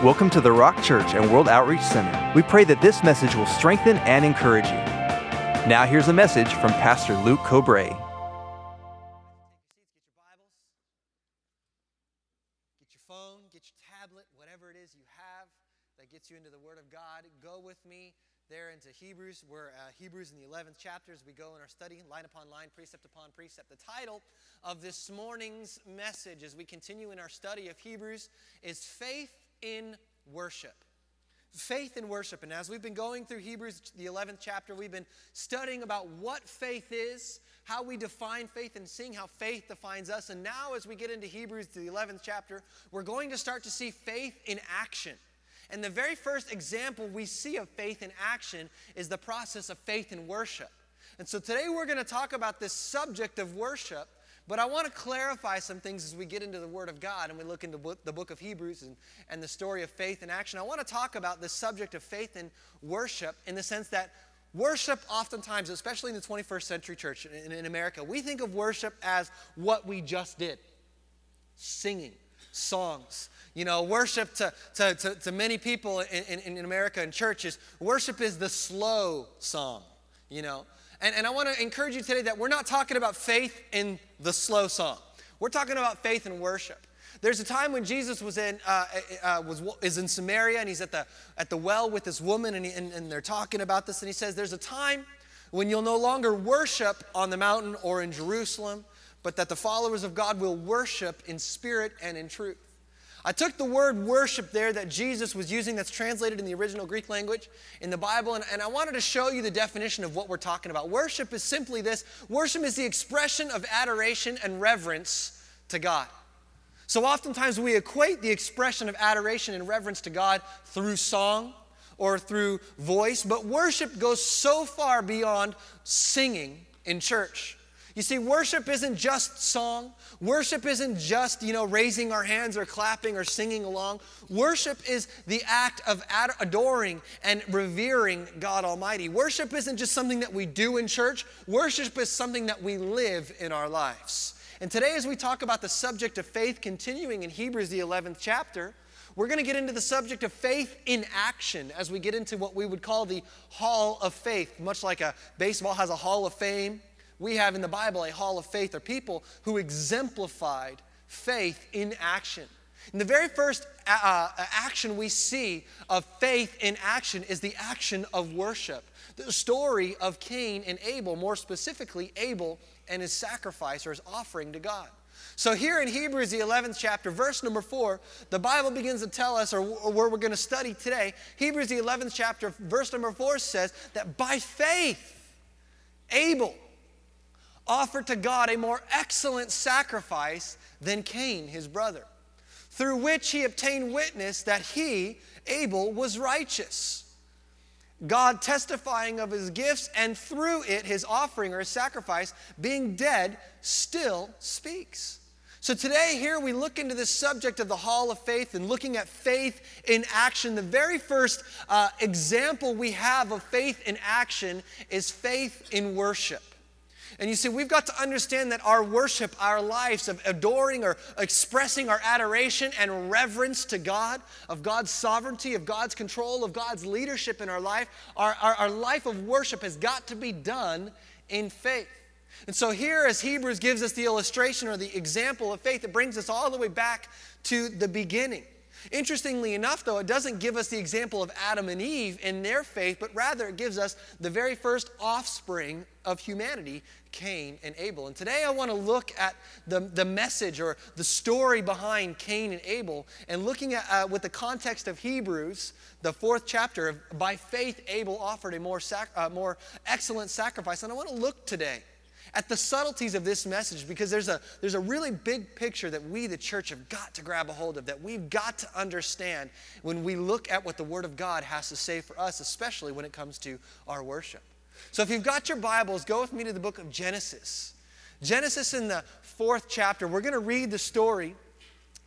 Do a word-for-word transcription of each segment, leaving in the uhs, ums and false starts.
Welcome to the Rock Church and World Outreach Center. We pray that this message will strengthen and encourage you. Now here's a message from Pastor Luke Cobrae. Take your seats, get your Bibles, get your phone, get your tablet, whatever it is you have that gets you into the Word of God. Go with me there into Hebrews. We're uh, Hebrews in the eleventh chapter as we go in our study, line upon line, precept upon precept. The title of this morning's message as we continue in our study of Hebrews is Faith in Worship. Faith in worship. And as we've been going through Hebrews, the eleventh chapter, we've been studying about what faith is, how we define faith, and seeing how faith defines us. And now as we get into Hebrews, the eleventh chapter, we're going to start to see faith in action. And the very first example we see of faith in action is the process of faith in worship. And so today we're going to talk about this subject of worship, but I want to clarify some things as we get into the Word of God and we look into the book of Hebrews and, and the story of faith in action. I want to talk about the subject of faith in worship in the sense that worship oftentimes, especially in the twenty-first century church in, in America, we think of worship as what we just did. Singing, songs. You know, worship to, to, to, to many people in, in, in America and churches, worship is the slow song, you know. And, and I want to encourage you today that we're not talking about faith in the slow song. We're talking about faith in worship. There's a time when Jesus was in uh, uh, was is in Samaria and he's at the at the well with this woman and, he, and and they're talking about this and he says there's a time when you'll no longer worship on the mountain or in Jerusalem, but that the followers of God will worship in spirit and in truth. I took the word worship there that Jesus was using that's translated in the original Greek language in the Bible, and, and I wanted to show you the definition of what we're talking about. Worship is simply this. Worship is the expression of adoration and reverence to God. So oftentimes we equate the expression of adoration and reverence to God through song or through voice, but worship goes so far beyond singing in church. You see, worship isn't just song. Worship isn't just, you know, raising our hands or clapping or singing along. Worship is the act of ad- adoring and revering God Almighty. Worship isn't just something that we do in church. Worship is something that we live in our lives. And today as we talk about the subject of faith, continuing in Hebrews, the eleventh chapter, we're going to get into the subject of faith in action as we get into what we would call the Hall of Faith. Much like a baseball has a Hall of Fame, we have in the Bible a hall of faith, or people who exemplified faith in action. And the very first uh, action we see of faith in action is the action of worship. The story of Cain and Abel, more specifically Abel and his sacrifice or his offering to God. So here in Hebrews, the eleventh chapter, verse number four, the Bible begins to tell us, or where we're going to study today, Hebrews, the eleventh chapter, verse number four says that by faith, Abel offered to God a more excellent sacrifice than Cain, his brother, through which he obtained witness that he, Abel, was righteous, God testifying of his gifts, and through it his offering or his sacrifice, being dead, still speaks. So today here we look into this subject of the Hall of Faith and looking at faith in action. The very first uh, example we have of faith in action is faith in worship. And you see, we've got to understand that our worship, our lives of adoring or expressing our adoration and reverence to God, of God's sovereignty, of God's control, of God's leadership in our life, our, our, our life of worship has got to be done in faith. And so here, as Hebrews gives us the illustration or the example of faith, it brings us all the way back to the beginning. Interestingly enough, though, it doesn't give us the example of Adam and Eve in their faith, but rather it gives us the very first offspring of humanity, Cain and Abel. And today I want to look at the, the message or the story behind Cain and Abel, and looking at uh, with the context of Hebrews, the fourth chapter, of, by faith Abel offered a more, sac- uh, more excellent sacrifice. And I want to look today at the subtleties of this message, because there's a, there's a really big picture that we, the church, have got to grab a hold of, that we've got to understand when we look at what the Word of God has to say for us, especially when it comes to our worship. So if you've got your Bibles, go with me to the book of Genesis. Genesis in the fourth chapter, we're going to read the story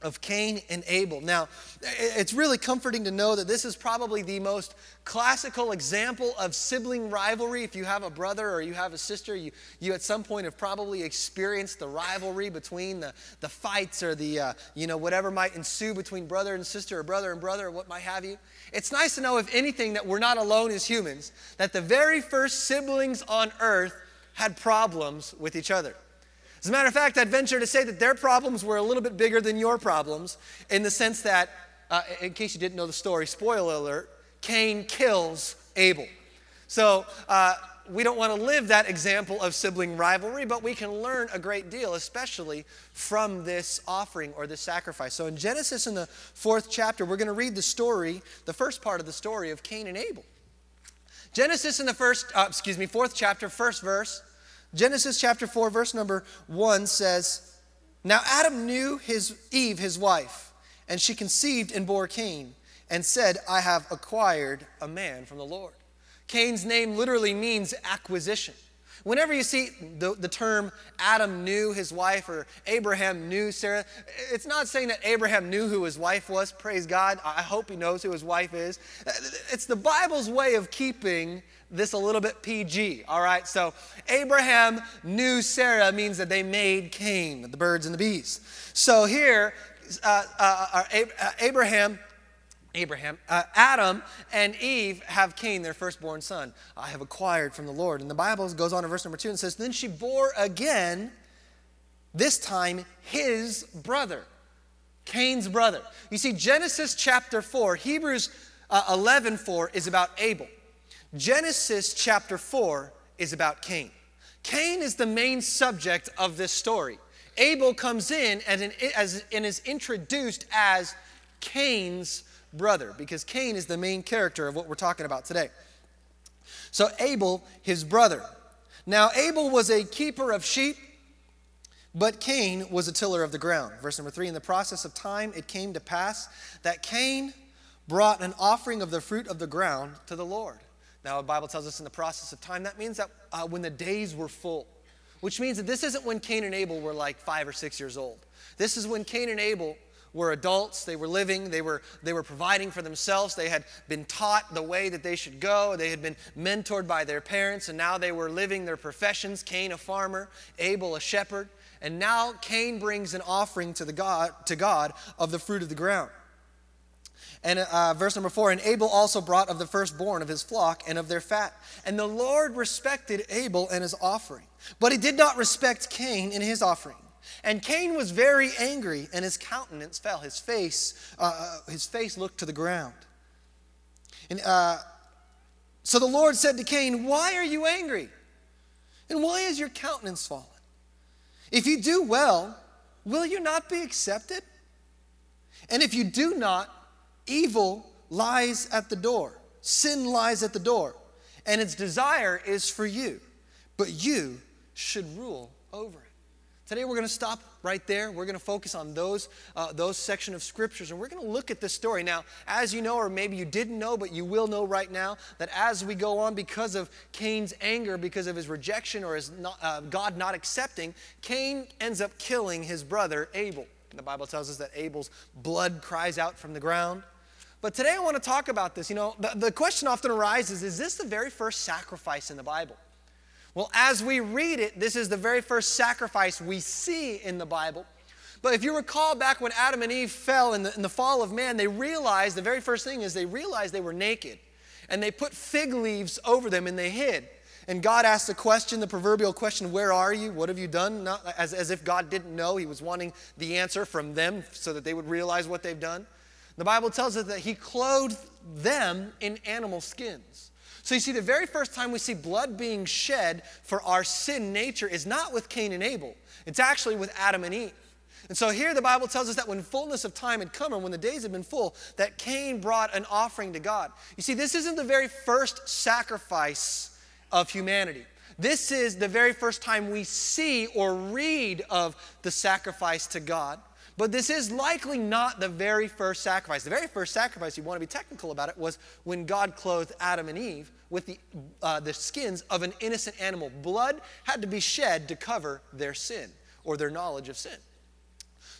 of Cain and Abel. Now, it's really comforting to know that this is probably the most classical example of sibling rivalry. If you have a brother or you have a sister, you, you at some point have probably experienced the rivalry between the, the fights or the, uh, you know, whatever might ensue between brother and sister or brother and brother or what might have you. It's nice to know, if anything, that we're not alone as humans, that the very first siblings on earth had problems with each other. As a matter of fact, I'd venture to say that their problems were a little bit bigger than your problems, in the sense that, uh, in case you didn't know the story, spoiler alert, Cain kills Abel. So uh, we don't want to live that example of sibling rivalry, but we can learn a great deal, especially from this offering or this sacrifice. So in Genesis, in the fourth chapter, we're going to read the story, the first part of the story of Cain and Abel. Genesis in the first, uh, excuse me, fourth chapter, first verse. Genesis chapter four, verse number one says, "Now Adam knew his Eve, his wife, and she conceived and bore Cain, and said, I have acquired a man from the Lord." Cain's name literally means acquisition. Whenever you see the, the term Adam knew his wife or Abraham knew Sarah, it's not saying that Abraham knew who his wife was. Praise God. I hope he knows who his wife is. It's the Bible's way of keeping this a little bit P G, all right? So Abraham knew Sarah means that they made Cain, the birds and the bees. So here, uh, uh, uh, Abraham, Abraham, uh, Adam and Eve have Cain, their firstborn son. I have acquired from the Lord. And the Bible goes on in verse number two and says, "Then she bore again, this time his brother," Cain's brother. You see, Genesis chapter four, Hebrews uh, eleven four is about Abel. Genesis chapter four is about Cain. Cain is the main subject of this story. Abel comes in as, an, as and is introduced as Cain's brother, because Cain is the main character of what we're talking about today. So Abel, his brother. Now Abel was a keeper of sheep, but Cain was a tiller of the ground. Verse number three, "In the process of time it came to pass that Cain brought an offering of the fruit of the ground to the Lord." Now, the Bible tells us in the process of time, that means that uh, when the days were full, which means that this isn't when Cain and Abel were like five or six years old. This is when Cain and Abel were adults. They were living. They were, they were providing for themselves. They had been taught the way that they should go. They had been mentored by their parents, and now they were living their professions. Cain, a farmer, Abel, a shepherd. And now Cain brings an offering to, the God, to God of the fruit of the ground. And uh, verse number four, "And Abel also brought of the firstborn of his flock and of their fat. And the Lord respected Abel and his offering, but he did not respect Cain and his offering. And Cain was very angry, and his countenance fell. His face, uh, his face looked to the ground. And uh, so the Lord said to Cain, Why are you angry? And why is your countenance fallen? If you do well, will you not be accepted? And if you do not, evil lies at the door. Sin lies at the door. And its desire is for you, but you should rule over it." Today we're going to stop right there. We're going to focus on those, uh, those section of scriptures, and we're going to look at this story. Now, as you know, or maybe you didn't know, but you will know right now, that as we go on, because of Cain's anger, because of his rejection or his not, uh, God not accepting, Cain ends up killing his brother Abel. And the Bible tells us that Abel's blood cries out from the ground. But today I want to talk about this. You know, the, the question often arises, is this the very first sacrifice in the Bible? Well, as we read it, this is the very first sacrifice we see in the Bible. But if you recall back when Adam and Eve fell in the, in the fall of man, they realized, the very first thing is they realized they were naked. And they put fig leaves over them and they hid. And God asked the question, the proverbial question, where are you? What have you done? Not as, as if God didn't know. He was wanting the answer from them so that they would realize what they've done. The Bible tells us that he clothed them in animal skins. So you see, the very first time we see blood being shed for our sin nature is not with Cain and Abel. It's actually with Adam and Eve. And so here the Bible tells us that when fullness of time had come, and when the days had been full, that Cain brought an offering to God. You see, this isn't the very first sacrifice of humanity. This is the very first time we see or read of the sacrifice to God. But this is likely not the very first sacrifice. The very first sacrifice, you want to be technical about it, was when God clothed Adam and Eve with the, uh, the skins of an innocent animal. Blood had to be shed to cover their sin or their knowledge of sin.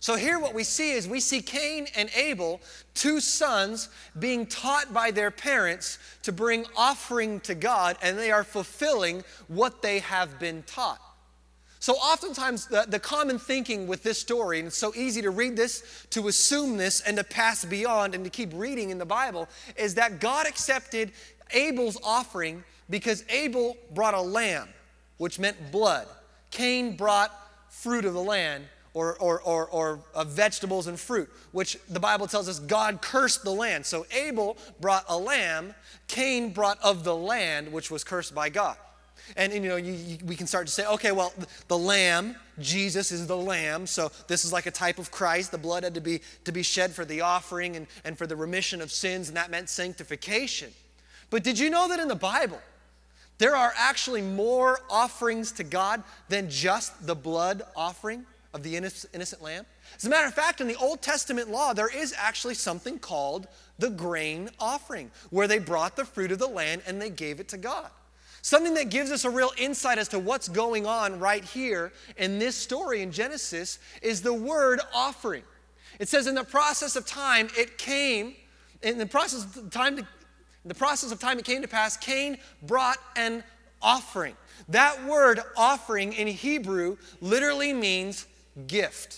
So here what we see is we see Cain and Abel, two sons, being taught by their parents to bring offering to God, and they are fulfilling what they have been taught. So oftentimes the, the common thinking with this story, and it's so easy to read this, to assume this, and to pass beyond and to keep reading in the Bible, is that God accepted Abel's offering because Abel brought a lamb, which meant blood. Cain brought fruit of the land, or, or, or, or uh, vegetables and fruit, which the Bible tells us God cursed the land. So Abel brought a lamb, Cain brought of the land, which was cursed by God. And, and you know, you, you, we can start to say, okay, well, the, the lamb, Jesus is the lamb, so this is like a type of Christ. The blood had to be, to be shed for the offering and, and for the remission of sins, and that meant sanctification. But did you know that in the Bible, there are actually more offerings to God than just the blood offering of the innocent lamb? As a matter of fact, in the Old Testament law, there is actually something called the grain offering, where they brought the fruit of the land and they gave it to God. Something that gives us a real insight as to what's going on right here in this story in Genesis is the word offering. It says in the process of time, it came, in the process of time, to, in the process of time it came to pass, Cain brought an offering. That word offering in Hebrew literally means gift.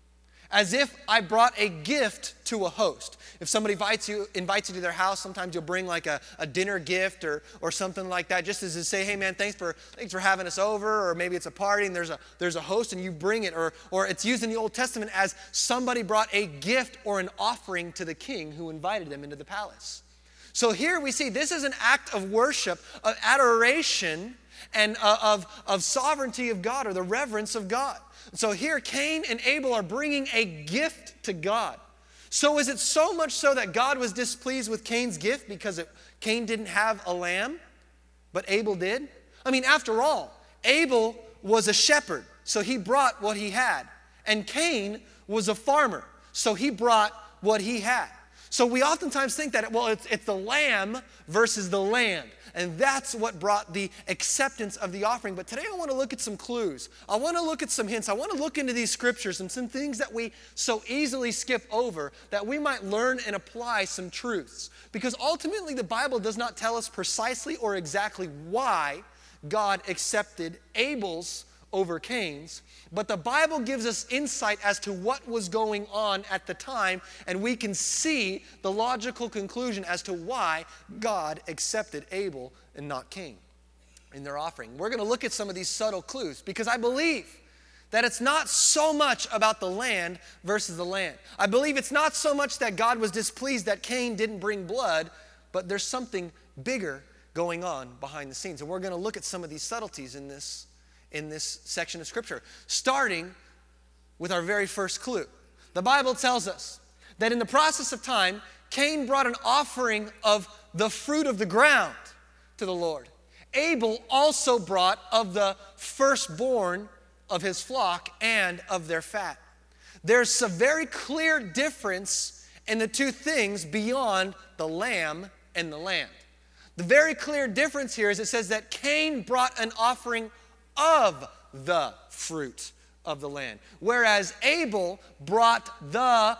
As if I brought a gift to a host. If somebody invites you, invites you to their house, sometimes you'll bring like a, a dinner gift or, or something like that, just as to say, hey man, thanks for thanks for having us over, or maybe it's a party and there's a there's a host and you bring it, or or it's used in the Old Testament as somebody brought a gift or an offering to the king who invited them into the palace. So here we see this is an act of worship, of adoration, and uh, of, of sovereignty of God, or the reverence of God. So here Cain and Abel are bringing a gift to God. So is it so much so that God was displeased with Cain's gift because it, Cain didn't have a lamb, but Abel did? I mean, after all, Abel was a shepherd, so he brought what he had. And Cain was a farmer, so he brought what he had. So we oftentimes think that, well, it's, it's the lamb versus the land. And that's what brought the acceptance of the offering. But today I want to look at some clues. I want to look at some hints. I want to look into these scriptures and some things that we so easily skip over, that we might learn and apply some truths. Because ultimately the Bible does not tell us precisely or exactly why God accepted Abel's over Cain's, but the Bible gives us insight as to what was going on at the time, and we can see the logical conclusion as to why God accepted Abel and not Cain in their offering. We're going to look at some of these subtle clues, because I believe that it's not so much about the land versus the land. I believe it's not so much that God was displeased that Cain didn't bring blood, but there's something bigger going on behind the scenes. And we're going to look at some of these subtleties in this in this section of Scripture, starting with our very first clue. The Bible tells us that in the process of time, Cain brought an offering of the fruit of the ground to the Lord. Abel also brought of the firstborn of his flock and of their fat. There's a very clear difference in the two things beyond the lamb and the land. The very clear difference here is it says that Cain brought an offering of the fruit of the land, whereas Abel brought the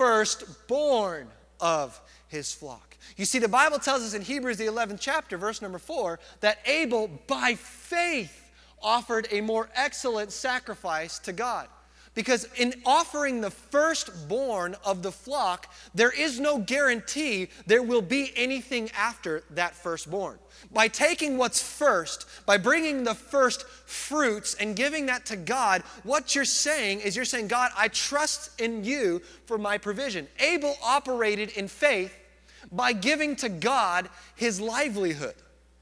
firstborn of his flock. You see, the Bible tells us in Hebrews, the eleventh chapter, verse number four, that Abel, by faith, offered a more excellent sacrifice to God. Because in offering the firstborn of the flock, there is no guarantee there will be anything after that firstborn. By taking what's first, by bringing the first fruits and giving that to God, what you're saying is you're saying, God, I trust in you for my provision. Abel operated in faith by giving to God his livelihood.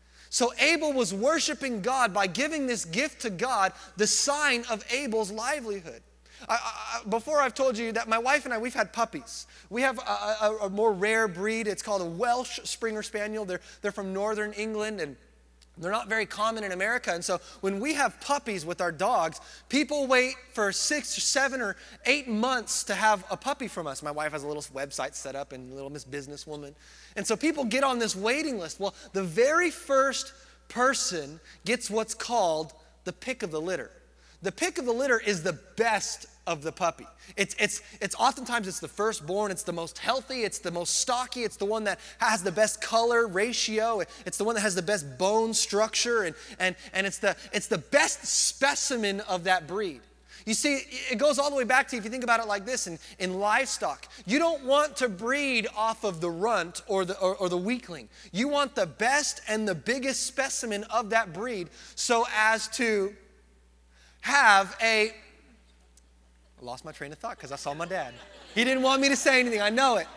So Abel was worshiping God by giving this gift to God, the sign of Abel's livelihood. I, I, before I've told you that my wife and I, we've had puppies. We have a, a, a more rare breed. It's called a Welsh Springer Spaniel. They're, they're from northern England, and they're not very common in America. And so when we have puppies with our dogs, people wait for six or seven or eight months to have a puppy from us. My wife has a little website set up, and little Miss Businesswoman. And so people get on this waiting list. Well, the very first person gets what's called the pick of the litter. The pick of the litter is the best of the puppy. It's, it's, it's oftentimes it's the firstborn, it's the most healthy, it's the most stocky, it's the one that has the best color ratio, it's the one that has the best bone structure, and, and, and it's, the, it's the best specimen of that breed. You see, it goes all the way back to, if you think about it like this, in, in livestock, you don't want to breed off of the runt or the, or, or the weakling. You want the best and the biggest specimen of that breed so as to have a, I lost my train of thought because I saw my dad. He didn't want me to say anything, I know it.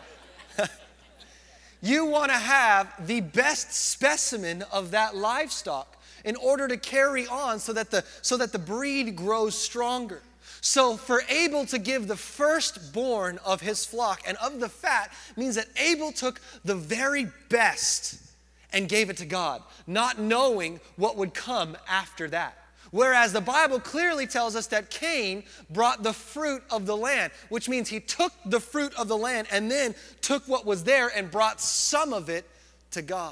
You want to have the best specimen of that livestock in order to carry on so that the, so that the breed grows stronger. So for Abel to give the firstborn of his flock and of the fat means that Abel took the very best and gave it to God, not knowing what would come after that. Whereas the Bible clearly tells us that Cain brought the fruit of the land, which means he took the fruit of the land and then took what was there and brought some of it to God.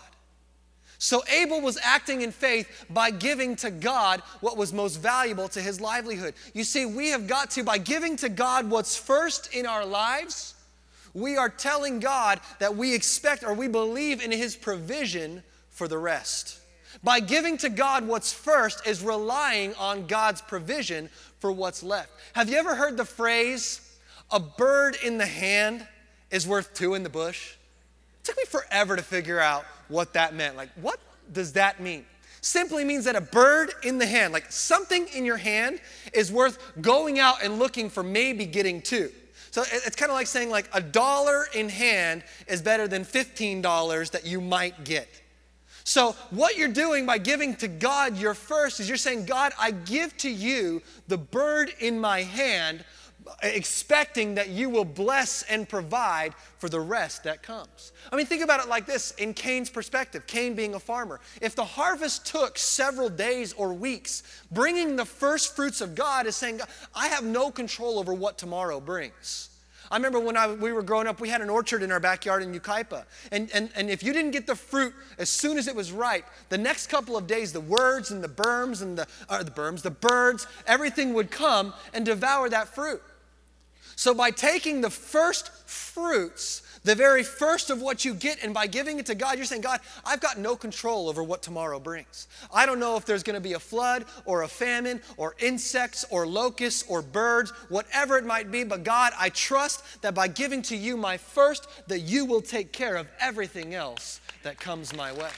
So Abel was acting in faith by giving to God what was most valuable to his livelihood. You see, we have got to, by giving to God what's first in our lives, we are telling God that we expect or we believe in his provision for the rest. By giving to God what's first is relying on God's provision for what's left. Have you ever heard the phrase, a bird in the hand is worth two in the bush? It took me forever to figure out what that meant. Like, what does that mean? Simply means that a bird in the hand, like something in your hand, is worth going out and looking for, maybe getting two. So it's kind of like saying like a dollar in hand is better than fifteen dollars that you might get. So what you're doing by giving to God your first is you're saying, God, I give to you the bird in my hand, expecting that you will bless and provide for the rest that comes. I mean, think about it like this in Cain's perspective, Cain being a farmer. If the harvest took several days or weeks, bringing the first fruits of God is saying, I have no control over what tomorrow brings. I remember when I, we were growing up, we had an orchard in our backyard in Yucaipa. And, and, and if you didn't get the fruit as soon as it was ripe, the next couple of days, the words and the berms and the, uh, the berms, the birds, everything would come and devour that fruit. So by taking the first fruits, the very first of what you get, and by giving it to God, you're saying, God, I've got no control over what tomorrow brings. I don't know if there's going to be a flood or a famine or insects or locusts or birds, whatever it might be, but God, I trust that by giving to you my first, that you will take care of everything else that comes my way.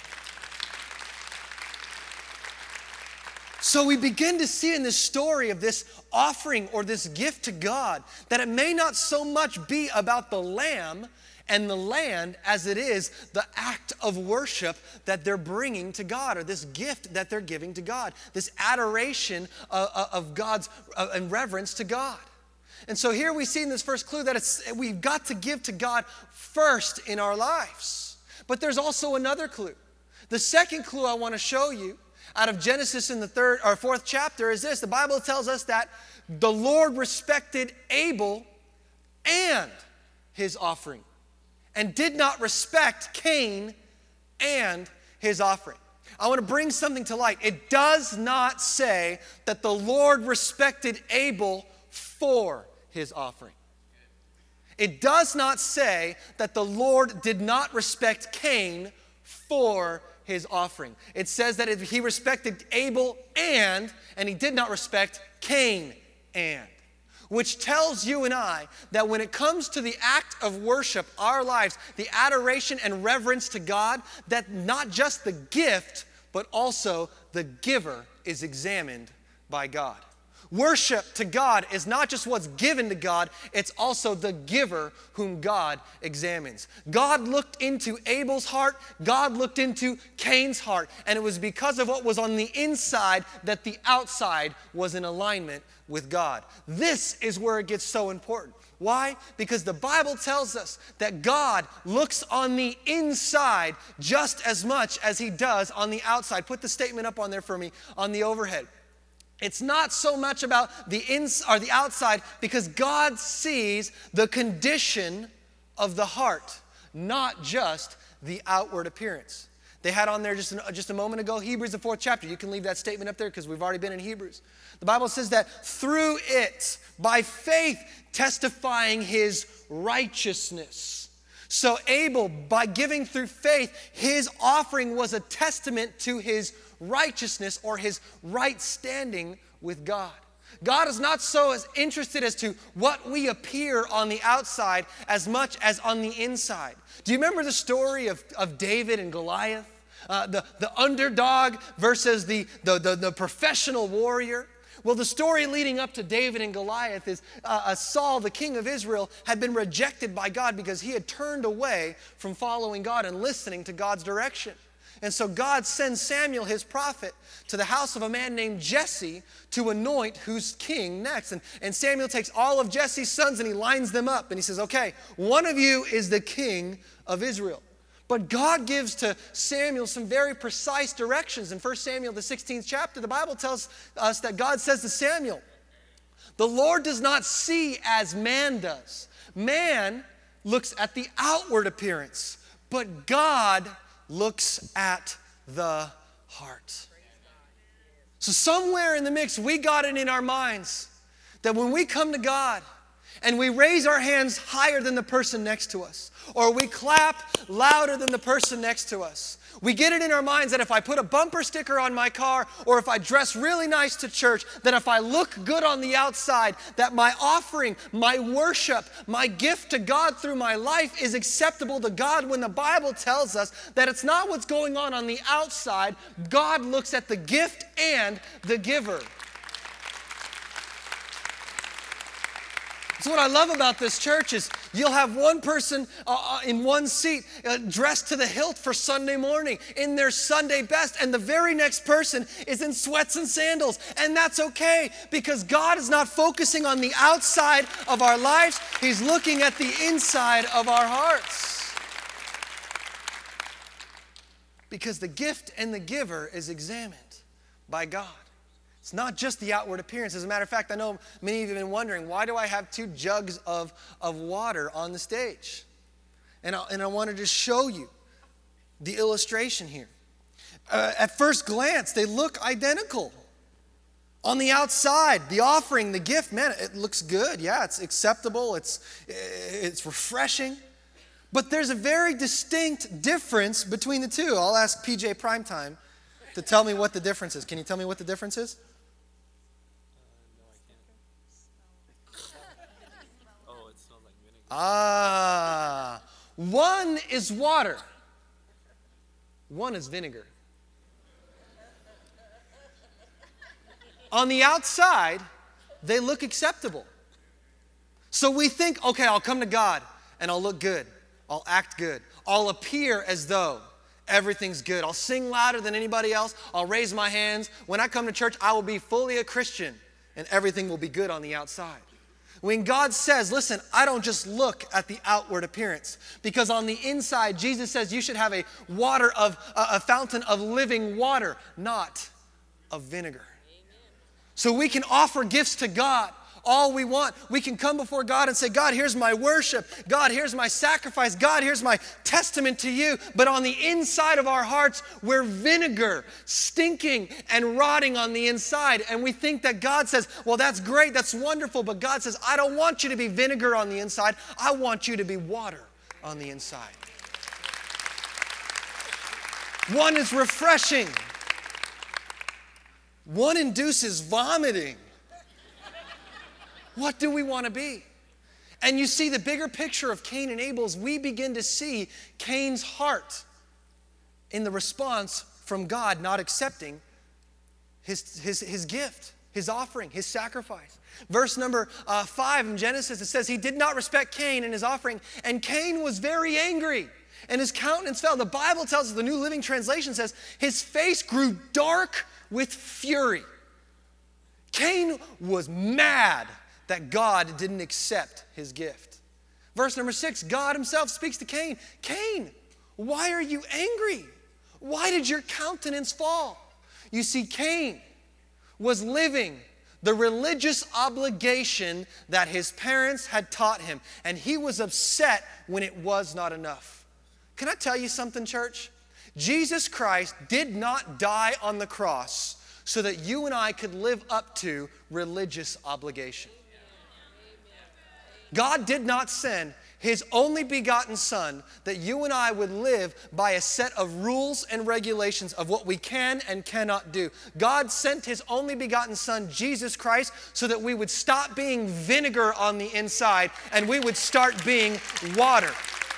So we begin to see in this story of this offering or this gift to God that it may not so much be about the lamb and the land as it is the act of worship that they're bringing to God, or this gift that they're giving to God, this adoration of, of God's uh, and reverence to God. And so here we see in this first clue that it's, we've got to give to God first in our lives. But there's also another clue. The second clue I want to show you out of Genesis in the third or fourth chapter is this. The Bible tells us that the Lord respected Abel and his offering, and did not respect Cain and his offering. I want to bring something to light. It does not say that the Lord respected Abel for his offering. It does not say that the Lord did not respect Cain for his offering. It says that he respected Abel and, and he did not respect Cain and. Which tells you and I that when it comes to the act of worship, our lives, the adoration and reverence to God, that not just the gift, but also the giver is examined by God. Worship to God is not just what's given to God, it's also the giver whom God examines. God looked into Abel's heart, God looked into Cain's heart, and it was because of what was on the inside that the outside was in alignment with God. This is where it gets so important. Why? Because the Bible tells us that God looks on the inside just as much as he does on the outside. Put the statement up on there for me on the overhead. It's not so much about the ins or the outside, because God sees the condition of the heart, not just the outward appearance. They had on there just, an, just a moment ago, Hebrews, the fourth chapter. You can leave that statement up there because we've already been in Hebrews. The Bible says that through it, by faith, testifying his righteousness. So Abel, by giving through faith, his offering was a testament to his righteousness or his right standing with God. God is not so as interested as to what we appear on the outside as much as on the inside. Do you remember the story of, of David and Goliath? Uh, the, the underdog versus the, the, the, the professional warrior? Well, the story leading up to David and Goliath is uh, uh, Saul, the king of Israel, had been rejected by God because he had turned away from following God and listening to God's direction. And so God sends Samuel, his prophet, to the house of a man named Jesse to anoint who's king next. And, and Samuel takes all of Jesse's sons and he lines them up. And he says, okay, one of you is the king of Israel. But God gives to Samuel some very precise directions. In First Samuel, the sixteenth chapter, the Bible tells us that God says to Samuel, the Lord does not see as man does. Man looks at the outward appearance, but God looks at the heart. So somewhere in the mix, we got it in our minds that when we come to God and we raise our hands higher than the person next to us, or we clap louder than the person next to us, we get it in our minds that if I put a bumper sticker on my car, or if I dress really nice to church, that if I look good on the outside, that my offering, my worship, my gift to God through my life is acceptable to God, when the Bible tells us that it's not what's going on on the outside. God looks at the gift and the giver. So what I love about this church is you'll have one person uh, in one seat uh, dressed to the hilt for Sunday morning in their Sunday best, and the very next person is in sweats and sandals. And that's okay, because God is not focusing on the outside of our lives. He's looking at the inside of our hearts. Because the gift and the giver is examined by God. It's not just the outward appearance. As a matter of fact, I know many of you have been wondering, why do I have two jugs of, of water on the stage? And I, and I wanted to show you the illustration here. Uh, at first glance, they look identical. On the outside, the offering, the gift, man, it looks good. Yeah, it's acceptable. It's, it's refreshing. But there's a very distinct difference between the two. I'll ask P J Primetime to tell me what the difference is. Can you tell me what the difference is? Ah, one is water, one is vinegar. On the outside, they look acceptable. So we think, okay, I'll come to God and I'll look good. I'll act good. I'll appear as though everything's good. I'll sing louder than anybody else. I'll raise my hands. When I come to church, I will be fully a Christian and everything will be good on the outside. When God says, listen, I don't just look at the outward appearance, because on the inside, Jesus says you should have a water of a fountain of living water, not of vinegar. Amen. So we can offer gifts to God all we want. We can come before God and say, God, here's my worship. God, here's my sacrifice. God, here's my testament to you. But on the inside of our hearts, we're vinegar, stinking and rotting on the inside. And we think that God says, well, that's great, that's wonderful. But God says, I don't want you to be vinegar on the inside. I want you to be water on the inside. One is refreshing. One induces vomiting. What do we want to be? And you see the bigger picture of Cain and Abel's, we begin to see Cain's heart in the response from God not accepting his, his, his gift, his offering, his sacrifice. Verse number uh, five in Genesis, it says, he did not respect Cain and his offering, and Cain was very angry, and his countenance fell. The Bible tells us, the New Living Translation says, his face grew dark with fury. Cain was mad that God didn't accept his gift. Verse number six, God himself speaks to Cain. Cain, why are you angry? Why did your countenance fall? You see, Cain was living the religious obligation that his parents had taught him, and he was upset when it was not enough. Can I tell you something, church? Jesus Christ did not die on the cross so that you and I could live up to religious obligation. God did not send His only begotten Son that you and I would live by a set of rules and regulations of what we can and cannot do. God sent His only begotten Son, Jesus Christ, so that we would stop being vinegar on the inside and we would start being water.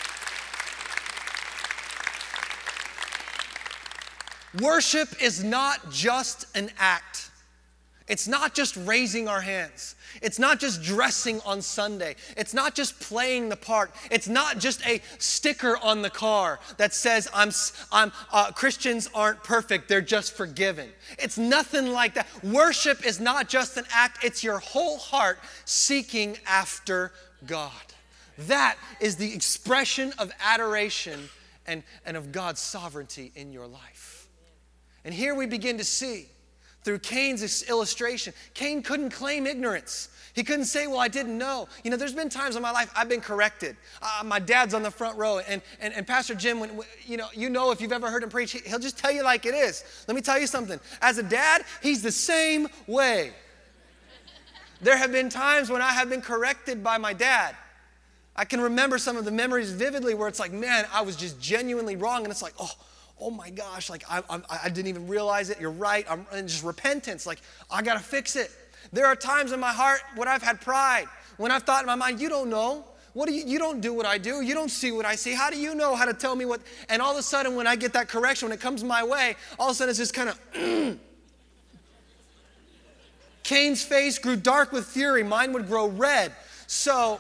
Worship is not just an act. It's not just raising our hands. It's not just dressing on Sunday. It's not just playing the part. It's not just a sticker on the car that says, I'm, I'm, uh, Christians aren't perfect, they're just forgiven. It's nothing like that. Worship is not just an act, it's your whole heart seeking after God. That is the expression of adoration and, and of God's sovereignty in your life. And here we begin to see, through Cain's illustration, Cain couldn't claim ignorance. He couldn't say, well, I didn't know. You know, there's been times in my life I've been corrected. Uh, my dad's on the front row, and, and, and Pastor Jim, when, you know, you know if you've ever heard him preach, he, he'll just tell you like it is. Let me tell you something. As a dad, he's the same way. There have been times when I have been corrected by my dad. I can remember some of the memories vividly where it's like, man, I was just genuinely wrong, and it's like, oh, oh my gosh, like I, I, I didn't even realize it. You're right. I'm, and just repentance, like I got to fix it. There are times in my heart when I've had pride, when I've thought in my mind, you don't know. What do you, you don't do what I do. You don't see what I see. How do you know how to tell me what? And all of a sudden when I get that correction, when it comes my way, all of a sudden it's just kind of, mm. Cain's face grew dark with fury. Mine would grow red. So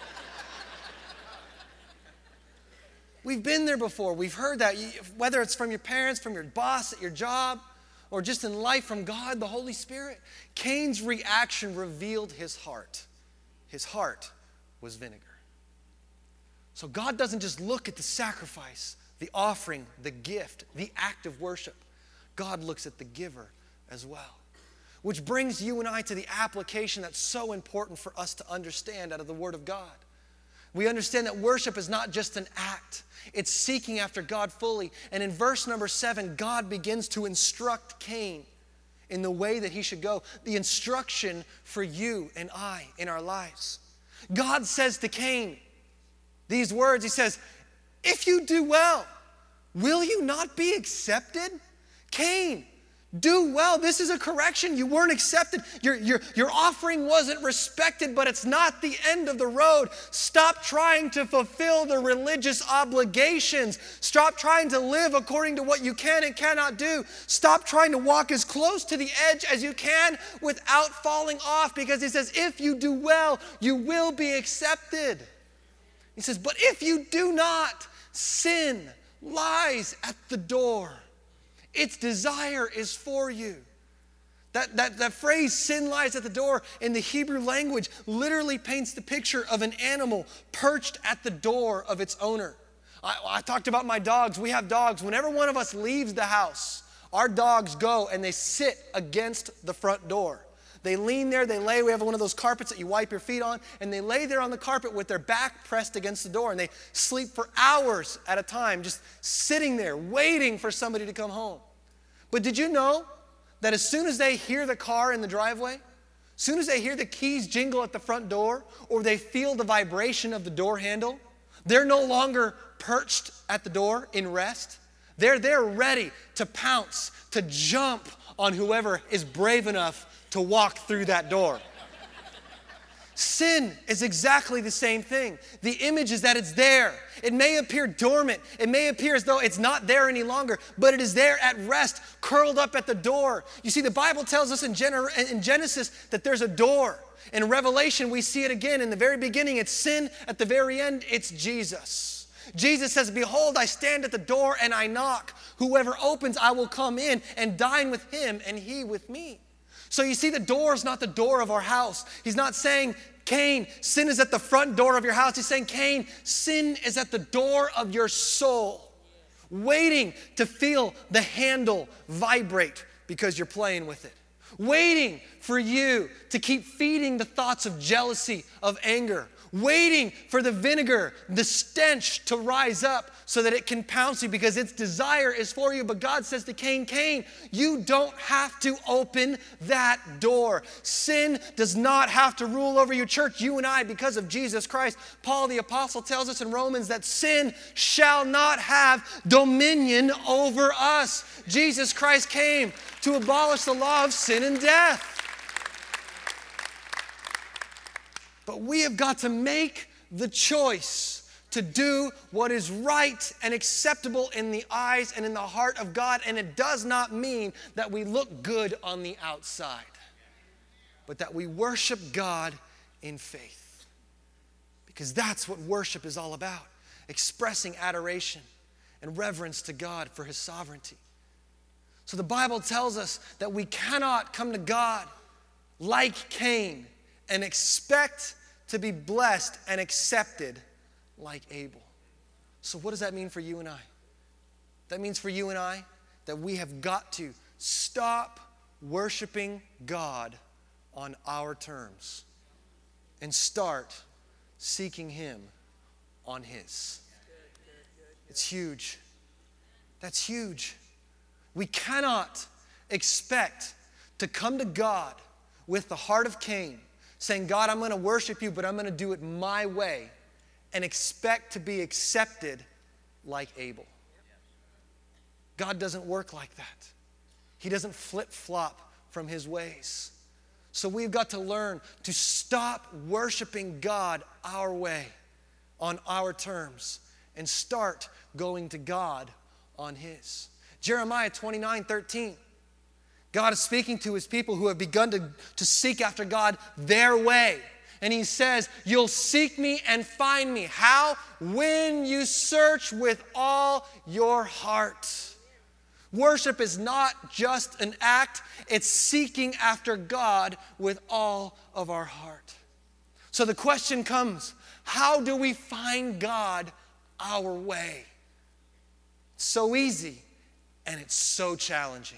we've been there before. We've heard that. Whether it's from your parents, from your boss at your job, or just in life from God, the Holy Spirit, Cain's reaction revealed his heart. His heart was vinegar. So God doesn't just look at the sacrifice, the offering, the gift, the act of worship. God looks at the giver as well. Which brings you and I to the application that's so important for us to understand out of the Word of God. We understand that worship is not just an act. It's seeking after God fully. And in verse number seven, God begins to instruct Cain in the way that he should go. The instruction for you and I in our lives. God says to Cain these words. He says, if you do well, will you not be accepted? Cain, do well. This is a correction. You weren't accepted. Your, your, your offering wasn't respected, but it's not the end of the road. Stop trying to fulfill the religious obligations. Stop trying to live according to what you can and cannot do. Stop trying to walk as close to the edge as you can without falling off, because he says, if you do well, you will be accepted. He says, but if you do not, sin lies at the door. Its desire is for you. That, that, that phrase, sin lies at the door, in the Hebrew language literally paints the picture of an animal perched at the door of its owner. I, I talked about my dogs. We have dogs. Whenever one of us leaves the house, our dogs go and they sit against the front door. They lean there, they lay. We have one of those carpets that you wipe your feet on, and they lay there on the carpet with their back pressed against the door, and they sleep for hours at a time, just sitting there, waiting for somebody to come home. But did you know that as soon as they hear the car in the driveway, as soon as they hear the keys jingle at the front door, or they feel the vibration of the door handle, they're no longer perched at the door in rest. They're there ready to pounce, to jump on whoever is brave enough to walk through that door. Sin is exactly the same thing. The image is that it's there. It may appear dormant. It may appear as though it's not there any longer, but it is there at rest, curled up at the door. You see, the Bible tells us in, Gen- in Genesis that there's a door. In Revelation, we see it again. In the very beginning, it's sin. At the very end, it's Jesus. Jesus says, behold, I stand at the door and I knock. Whoever opens, I will come in and dine with him and he with me. So you see, the door is not the door of our house. He's not saying, Cain, sin is at the front door of your house. He's saying, Cain, sin is at the door of your soul, waiting to feel the handle vibrate because you're playing with it, waiting for you to keep feeding the thoughts of jealousy, of anger, waiting for the vinegar, the stench to rise up so that it can pounce you because its desire is for you. But God says to Cain, Cain, you don't have to open that door. Sin does not have to rule over your church. You and I, because of Jesus Christ, Paul the Apostle tells us in Romans that sin shall not have dominion over us. Jesus Christ came to abolish the law of sin and death. But we have got to make the choice to do what is right and acceptable in the eyes and in the heart of God. And it does not mean that we look good on the outside, but that we worship God in faith. Because that's what worship is all about, expressing adoration and reverence to God for His sovereignty. So the Bible tells us that we cannot come to God like Cain and expect to be blessed and accepted like Abel. So what does that mean for you and I? That means for you and I that we have got to stop worshiping God on our terms and start seeking Him on His. It's huge. That's huge. We cannot expect to come to God with the heart of Cain, saying, God, I'm going to worship you, but I'm going to do it my way, and expect to be accepted like Abel. God doesn't work like that. He doesn't flip-flop from His ways. So we've got to learn to stop worshiping God our way, on our terms, and start going to God on His. Jeremiah twenty-nine thirteen. God is speaking to His people who have begun to, to seek after God their way. And He says, you'll seek me and find me. How? When you search with all your heart. Worship is not just an act, it's seeking after God with all of our heart. So the question comes, how do we find God our way? It's so easy and it's so challenging.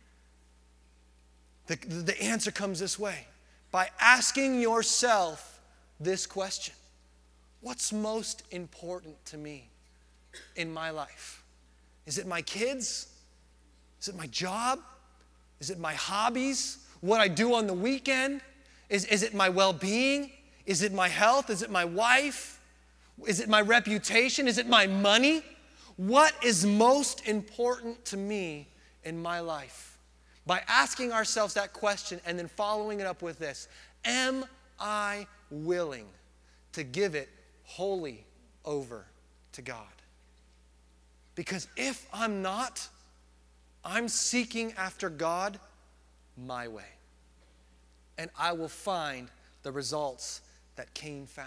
The, the answer comes this way. By asking yourself this question: what's most important to me in my life? Is it my kids? Is it my job? Is it my hobbies? What I do on the weekend? Is, is it my well-being? Is it my health? Is it my wife? Is it my reputation? Is it my money? What is most important to me in my life? By asking ourselves that question and then following it up with this: am I willing to give it wholly over to God? Because if I'm not, I'm seeking after God my way. And I will find the results that Cain found.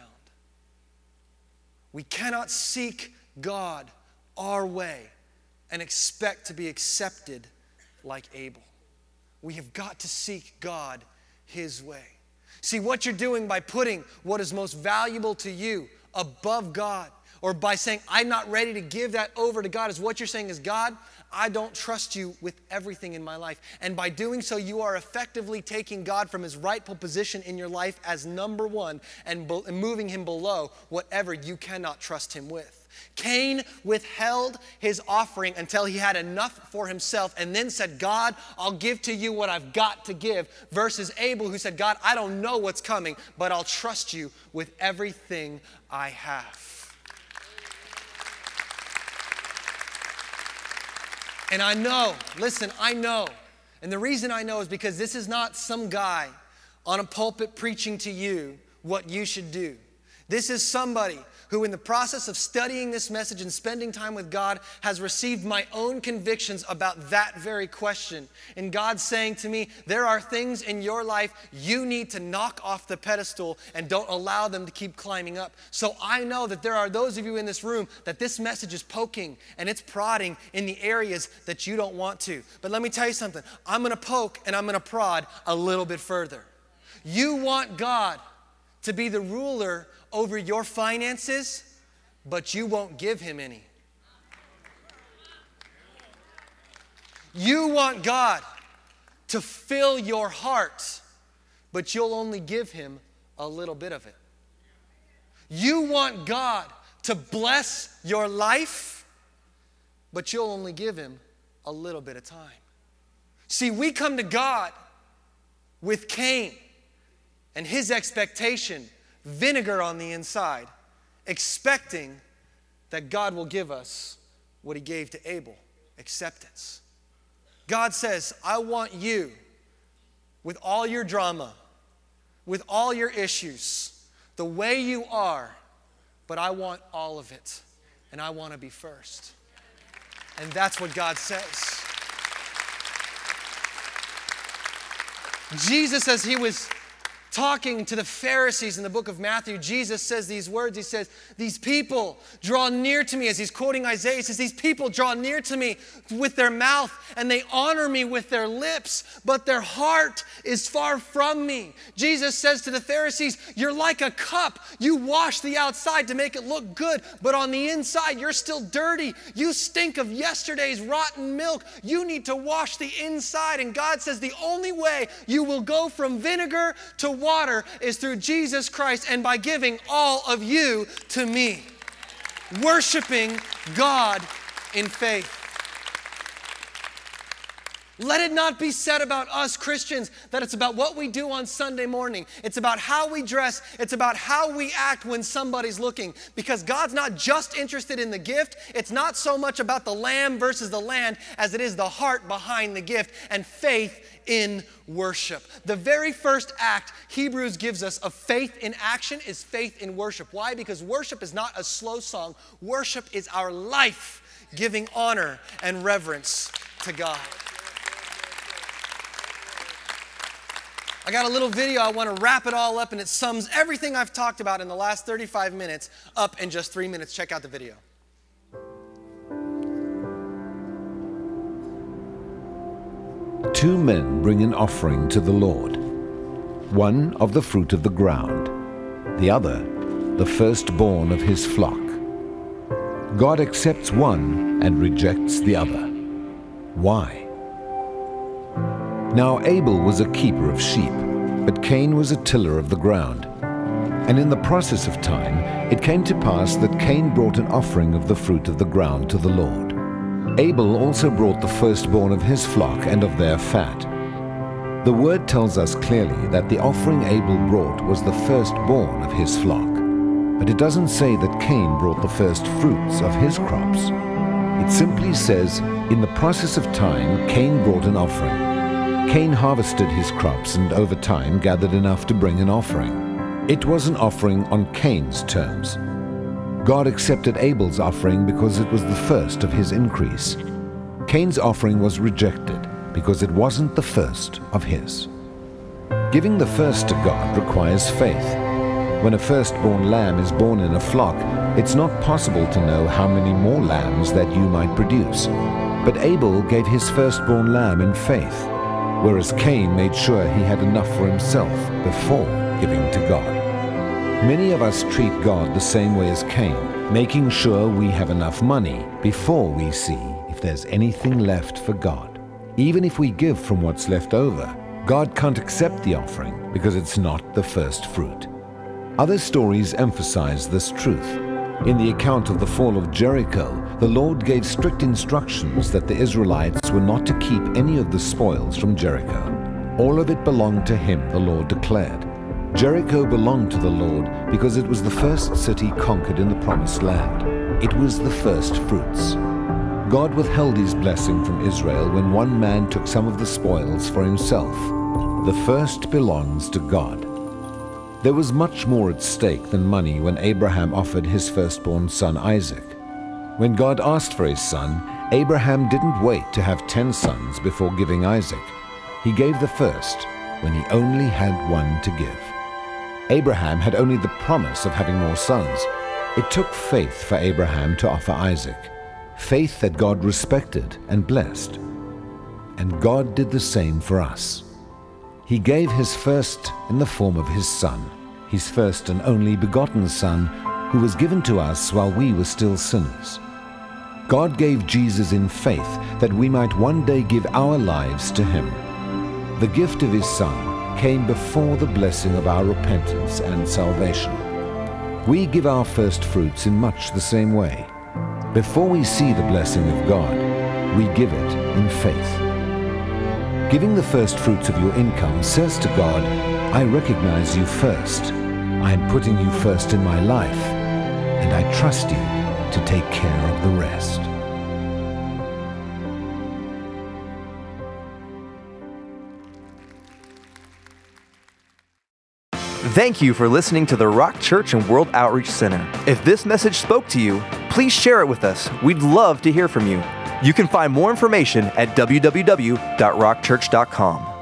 We cannot seek God our way and expect to be accepted like Abel. We have got to seek God His way. See, what you're doing by putting what is most valuable to you above God, or by saying, I'm not ready to give that over to God, is what you're saying is, God, I don't trust you with everything in my life. And by doing so, you are effectively taking God from His rightful position in your life as number one and, be- and moving Him below whatever you cannot trust Him with. Cain withheld his offering until he had enough for himself and then said, God, I'll give to you what I've got to give, versus Abel, who said, God, I don't know what's coming, but I'll trust you with everything I have. And I know, listen, I know, and the reason I know is because this is not some guy on a pulpit preaching to you what you should do. This is somebody who, in the process of studying this message and spending time with God, has received my own convictions about that very question. And God's saying to me, there are things in your life you need to knock off the pedestal and don't allow them to keep climbing up. So I know that there are those of you in this room that this message is poking and it's prodding in the areas that you don't want to. But let me tell you something. I'm going to poke and I'm going to prod a little bit further. You want God to be the ruler over your finances, but you won't give Him any. You want God to fill your heart, but you'll only give Him a little bit of it. You want God to bless your life, but you'll only give him a little bit of time. See, we come to God with Cain and his expectation, vinegar on the inside, expecting that God will give us what he gave to Abel, acceptance. God says, I want you with all your drama, with all your issues, the way you are, but I want all of it, and I want to be first. And that's what God says. Jesus, as he was talking to the Pharisees in the book of Matthew, Jesus says these words. He says, these people draw near to me. As he's quoting Isaiah, he says, these people draw near to me with their mouth and they honor me with their lips, but their heart is far from me. Jesus says to the Pharisees, you're like a cup. You wash the outside to make it look good, but on the inside, you're still dirty. You stink of yesterday's rotten milk. You need to wash the inside. And God says the only way you will go from vinegar to water is through Jesus Christ and by giving all of you to me. Worshiping God in faith. Let it not be said about us Christians that it's about what we do on Sunday morning. It's about how we dress. It's about how we act when somebody's looking. Because God's not just interested in the gift. It's not so much about the lamb versus the land as it is the heart behind the gift and faith in worship. The very first act Hebrews gives us of faith in action is faith in worship. Why? Because worship is not a slow song. Worship is our life giving honor and reverence to God. I got a little video. I want to wrap it all up, and it sums everything I've talked about in the last thirty-five minutes up in just three minutes. Check out the video. Two men bring an offering to the Lord, one of the fruit of the ground, the other the firstborn of his flock. God accepts one and rejects the other. Why? Now Abel was a keeper of sheep, but Cain was a tiller of the ground. And in the process of time, it came to pass that Cain brought an offering of the fruit of the ground to the Lord. Abel also brought the firstborn of his flock and of their fat. The word tells us clearly that the offering Abel brought was the firstborn of his flock. But it doesn't say that Cain brought the first fruits of his crops. It simply says, in the process of time, Cain brought an offering. Cain harvested his crops and over time gathered enough to bring an offering. It was an offering on Cain's terms. God accepted Abel's offering because it was the first of his increase. Cain's offering was rejected because it wasn't the first of his. Giving the first to God requires faith. When a firstborn lamb is born in a flock, it's not possible to know how many more lambs that you might produce. But Abel gave his firstborn lamb in faith, whereas Cain made sure he had enough for himself before giving to God. Many of us treat God the same way as Cain, making sure we have enough money before we see if there's anything left for God. Even if we give from what's left over, God can't accept the offering because it's not the first fruit. Other stories emphasize this truth. In the account of the fall of Jericho, the Lord gave strict instructions that the Israelites were not to keep any of the spoils from Jericho. All of it belonged to him, the Lord declared. Jericho belonged to the Lord because it was the first city conquered in the Promised Land. It was the first fruits. God withheld his blessing from Israel when one man took some of the spoils for himself. The first belongs to God. There was much more at stake than money when Abraham offered his firstborn son Isaac. When God asked for his son, Abraham didn't wait to have ten sons before giving Isaac. He gave the first when he only had one to give. Abraham had only the promise of having more sons. It took faith for Abraham to offer Isaac, faith that God respected and blessed. And God did the same for us. He gave his first in the form of his son, his first and only begotten Son, who was given to us while we were still sinners. God gave Jesus in faith that we might one day give our lives to him. The gift of his Son came before the blessing of our repentance and salvation. We give our first fruits in much the same way. Before we see the blessing of God, we give it in faith. Giving the first fruits of your income says to God, I recognize you first. I am putting you first in my life, and I trust you to take care of the rest. Thank you for listening to the Rock Church and World Outreach Center. If this message spoke to you, please share it with us. We'd love to hear from you. You can find more information at w w w dot rock church dot com.